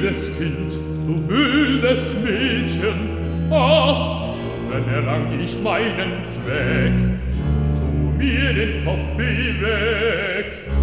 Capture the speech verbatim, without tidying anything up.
böses Kind, du böses Mädchen, ach, wenn erlang ich meinen Zweck, tu mir den Kaffee weg.